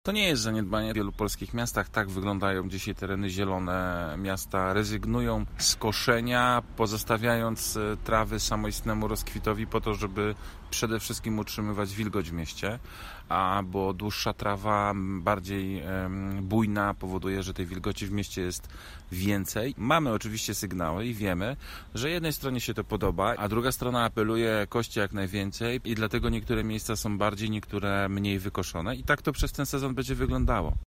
To nie jest zaniedbanie. W wielu polskich miastach tak wyglądają dzisiaj tereny zielone. Miasta rezygnują z koszenia, pozostawiając trawy samoistnemu rozkwitowi po to, żeby przede wszystkim utrzymywać wilgoć w mieście, bo dłuższa trawa, bardziej bujna powoduje, że tej wilgoci w mieście jest więcej. Mamy oczywiście sygnały i wiemy, że jednej stronie się to podoba, a druga strona apeluje kości jak najwięcej i dlatego niektóre miejsca są bardziej, niektóre mniej wykoszone i tak to przez ten sezon będzie wyglądało.